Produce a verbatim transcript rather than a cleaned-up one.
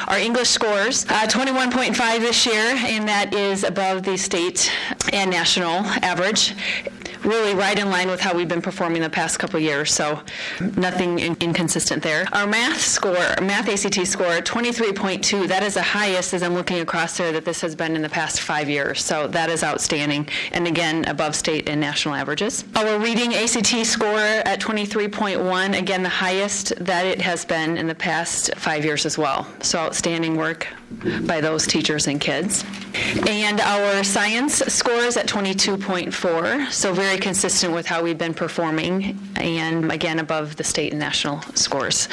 Our English scores, uh, twenty-one point five this year, and that is above the state and national average. Really right in line with how we've been performing the past couple years, so nothing in- inconsistent there. Our math score, math A C T score, twenty-three point two, that is the highest as I'm looking across there that this has been in the past five years, so that is outstanding, and again, above state and national averages. Our reading A C T score at twenty-three point one, again, the highest that it has been in the past five years as well, so outstanding work by those teachers and kids. And our science scores at twenty-two point four, so very consistent with how we've been performing, and again above the state and national scores.